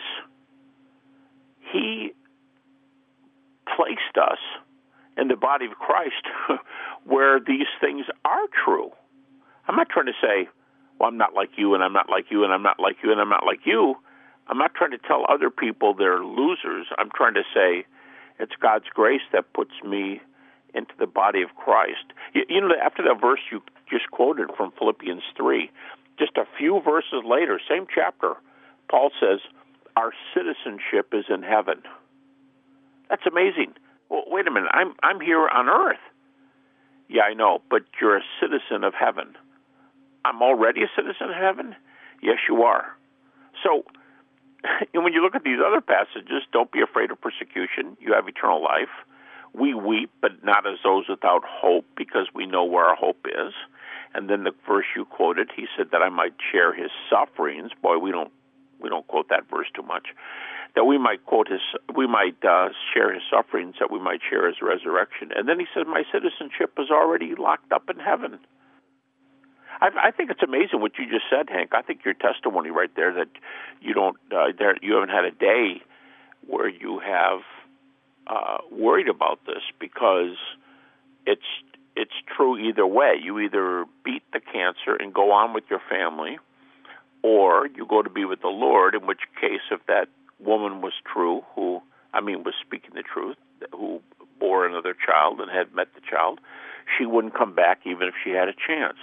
He placed us in the body of Christ where these things are true. I'm not trying to say, well, I'm not like you, and I'm not like you, and I'm not like you, and I'm not like you. I'm not trying to tell other people they're losers. I'm trying to say it's God's grace that puts me into the body of Christ. You know, after that verse you just quoted from Philippians 3, just a few verses later, same chapter, Paul says, our citizenship is in heaven. That's amazing. Well, wait a minute, I'm here on earth. Yeah, I know, but you're a citizen of heaven. I'm already a citizen of heaven? Yes, you are. So, and when you look at these other passages, don't be afraid of persecution. You have eternal life. we weep, but not as those without hope, because we know where our hope is. And then the verse you quoted, he said that I might share his sufferings. Boy, we don't quote that verse too much. That we might share his sufferings, that we might share his resurrection. And then he said, my citizenship is already locked up in heaven. I think it's amazing what you just said, Hank. I think your testimony right there, that you haven't had a day where you have worried about this, because it's true either way. You either beat the cancer and go on with your family, or you go to be with the Lord, in which case, if that woman was true, was speaking the truth, who bore another child and had met the child, she wouldn't come back even if she had a chance.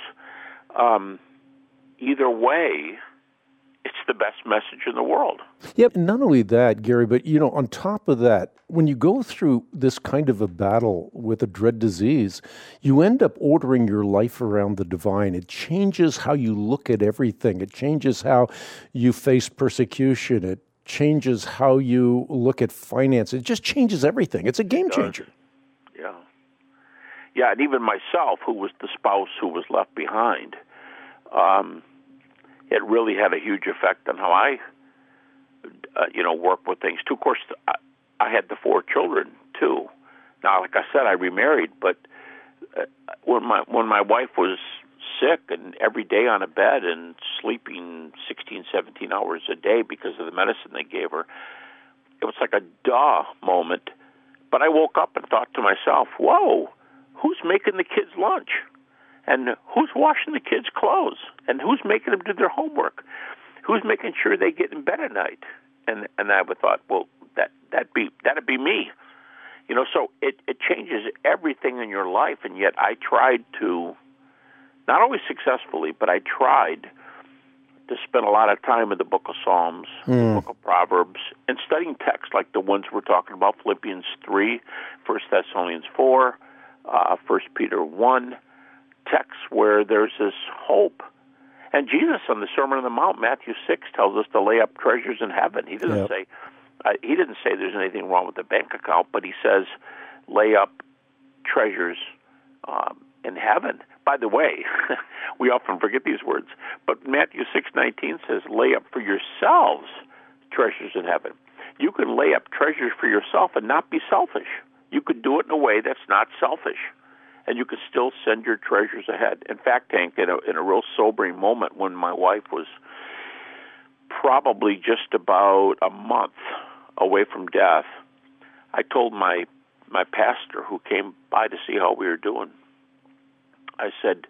Either way, it's the best message in the world. Yeah, and not only that, Gary, but, on top of that, when you go through this kind of a battle with a dread disease, you end up ordering your life around the divine. It changes how you look at everything. It changes how you face persecution. It changes how you look at finance. It just changes everything. It's a game changer. Yeah. Yeah, and even myself, who was the spouse who was left behind, it really had a huge effect on how I, work with things. Too, of course, I had the 4 children too. Now, like I said, I remarried, but when my wife was sick and every day on a bed and sleeping 16, 17 hours a day because of the medicine they gave her, it was like a duh moment. But I woke up and thought to myself, whoa, who's making the kids lunch? And who's washing the kids' clothes? And who's making them do their homework? Who's making sure they get in bed at night? And I would thought, well, that'd be me. So it changes everything in your life. And yet I tried to, not always successfully, but I tried to spend a lot of time in the book of Psalms, the book of Proverbs, and studying texts like the ones we're talking about, Philippians 3, 1 Thessalonians 4, 1 Peter 1, texts where there's this hope. And Jesus on the Sermon on the Mount, Matthew 6, tells us to lay up treasures in heaven. He didn't say there's anything wrong with the bank account, but he says lay up treasures in heaven. By the way, we often forget these words, but Matthew 6:19 says lay up for yourselves treasures in heaven. You can lay up treasures for yourself and not be selfish. You could do it in a way that's not selfish, and you could still send your treasures ahead. In fact, Hank, in a real sobering moment when my wife was probably just about a month away from death, I told my pastor, who came by to see how we were doing, I said,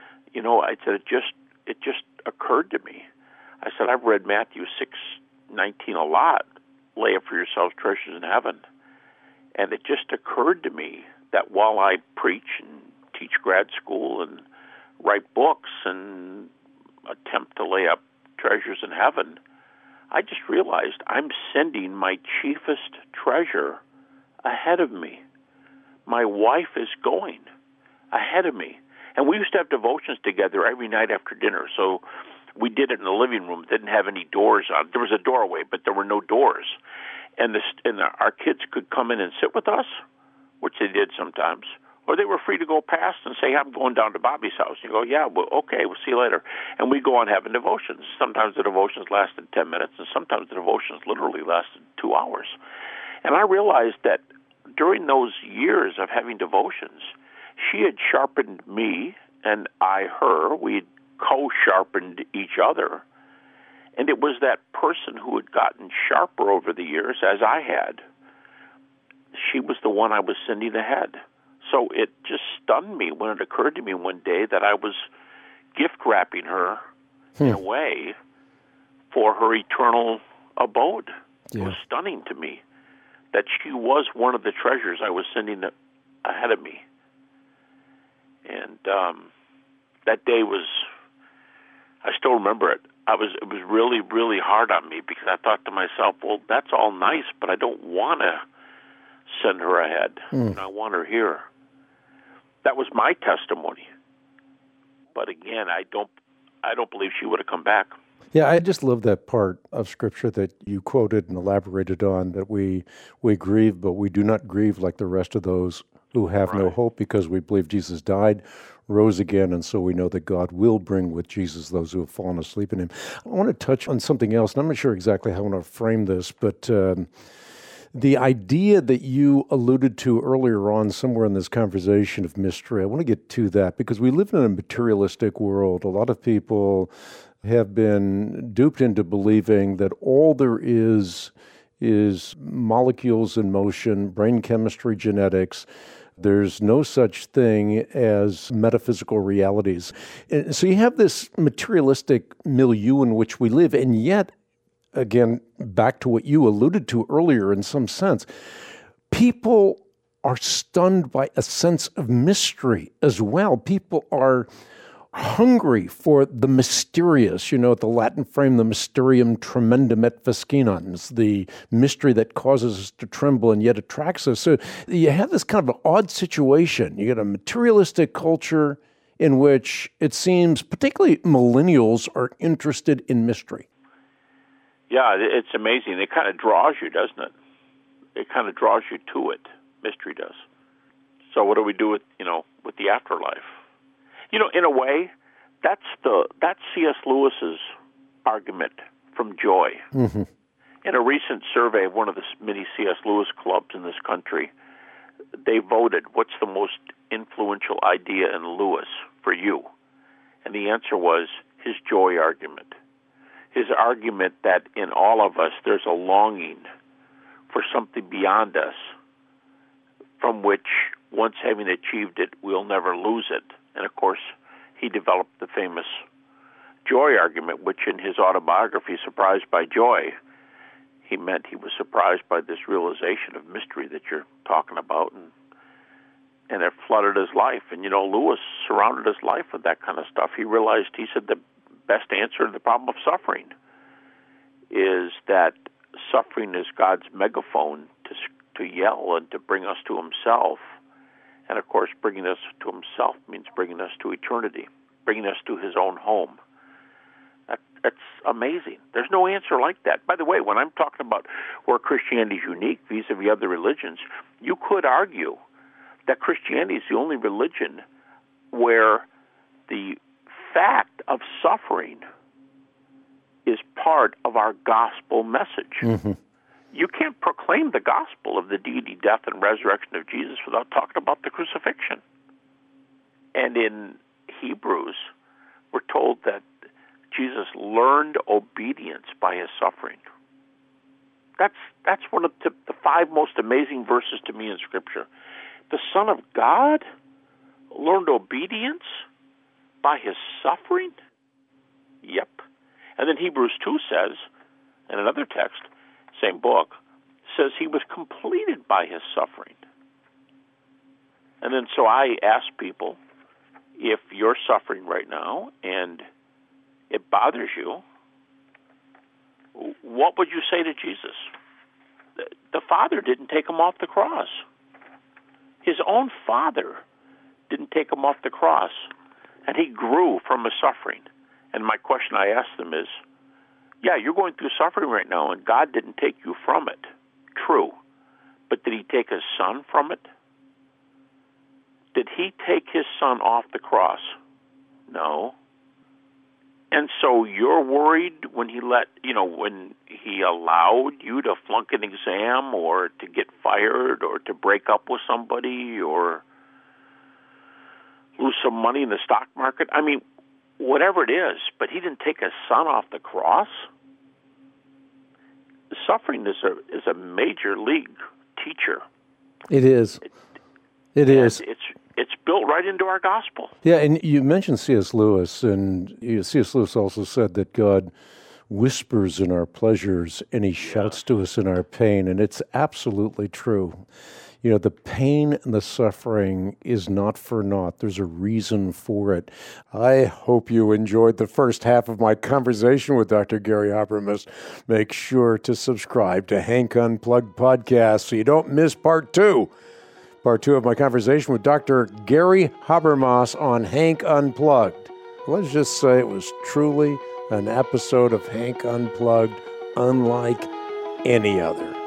it just occurred to me. I said, I've read Matthew 6:19 a lot, lay up for yourselves treasures in heaven. And it just occurred to me that while I preach and teach grad school and write books and attempt to lay up treasures in heaven, I just realized I'm sending my chiefest treasure ahead of me. My wife is going ahead of me. And we used to have devotions together every night after dinner. So we did it in the living room. It didn't have any doors on. There was a doorway, but there were no doors. And our kids could come in and sit with us, which they did sometimes, or they were free to go past and say, I'm going down to Bobby's house. You go, yeah, well, okay, we'll see you later. And we go on having devotions. Sometimes the devotions lasted 10 minutes, and sometimes the devotions literally lasted 2 hours. And I realized that during those years of having devotions, she had sharpened me, and I her. We had co-sharpened each other. And it was that person who had gotten sharper over the years, as I had. She was the one I was sending ahead. So it just stunned me when it occurred to me one day that I was gift-wrapping her in a way for her eternal abode. Yeah. It was stunning to me that she was one of the treasures I was sending ahead of me. And that day was, I still remember it. It was really, really hard on me because I thought to myself, well, that's all nice, but I don't want to send her ahead. I want her here. That was my testimony. But again, I don't believe she would have come back. Yeah, I just love that part of Scripture that you quoted and elaborated on, that we grieve, but we do not grieve like the rest of those who have no hope, because we believe Jesus died, rose again, and so we know that God will bring with Jesus those who have fallen asleep in him. I want to touch on something else, and I'm not sure exactly how I want to frame this, but the idea that you alluded to earlier on somewhere in this conversation of mystery, I want to get to that, because we live in a materialistic world. A lot of people have been duped into believing that all there is molecules in motion, brain chemistry, genetics. There's no such thing as metaphysical realities. And so you have this materialistic milieu in which we live, and yet, again, back to what you alluded to earlier in some sense, people are stunned by a sense of mystery as well. People are hungry for the mysterious, the Latin frame, the mysterium tremendum et fascinans, the mystery that causes us to tremble and yet attracts us. So you have this kind of an odd situation. You get a materialistic culture in which it seems particularly millennials are interested in mystery. Yeah, it's amazing. It kind of draws you, doesn't it? It kind of draws you to it. Mystery does. So what do we do with the afterlife? In a way, that's C.S. Lewis's argument from Joy. Mm-hmm. In a recent survey of one of the many C.S. Lewis clubs in this country, they voted, what's the most influential idea in Lewis for you? And the answer was his joy argument. His argument that in all of us there's a longing for something beyond us, from which, once having achieved it, we'll never lose it. And, of course, he developed the famous joy argument, which in his autobiography, Surprised by Joy, he meant he was surprised by this realization of mystery that you're talking about, and it flooded his life. And, Lewis surrounded his life with that kind of stuff. He said the best answer to the problem of suffering is that suffering is God's megaphone to yell and to bring us to himself. And, of course, bringing us to himself means bringing us to eternity, bringing us to his own home. That's amazing. There's no answer like that. By the way, when I'm talking about where Christianity is unique vis-a-vis other religions, you could argue that Christianity is the only religion where the fact of suffering is part of our gospel message. Mm-hmm. You can't proclaim the gospel of the deity, death, and resurrection of Jesus without talking about the crucifixion. And in Hebrews, we're told that Jesus learned obedience by his suffering. That's one of the five most amazing verses to me in Scripture. The Son of God learned obedience by his suffering? Yep. And then Hebrews 2 says, in another text, same book, says he was completed by his suffering. And then so I ask people, if you're suffering right now and it bothers you, what would you say to Jesus? The Father didn't take him off the cross. His own Father didn't take him off the cross, and he grew from his suffering. And my question I ask them is, yeah, you're going through suffering right now, and God didn't take you from it. True. But did he take his Son from it? Did he take his Son off the cross? No. And so you're worried when when he allowed you to flunk an exam or to get fired or to break up with somebody or lose some money in the stock market? I mean, whatever it is, but he didn't take his Son off the cross. Suffering is a major league teacher. It is. It is. It's built right into our gospel. Yeah, and you mentioned C.S. Lewis, and C.S. Lewis also said that God whispers in our pleasures and he shouts to us in our pain, and it's absolutely true. The pain and the suffering is not for naught. There's a reason for it. I hope you enjoyed the first half of my conversation with Dr. Gary Habermas. Make sure to subscribe to Hank Unplugged podcast so you don't miss part 2. Part 2 of my conversation with Dr. Gary Habermas on Hank Unplugged. Let's just say it was truly an episode of Hank Unplugged unlike any other.